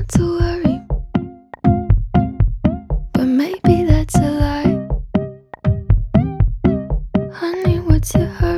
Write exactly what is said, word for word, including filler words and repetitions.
not to worry, but maybe that's a lie. Honey, what's your hurry?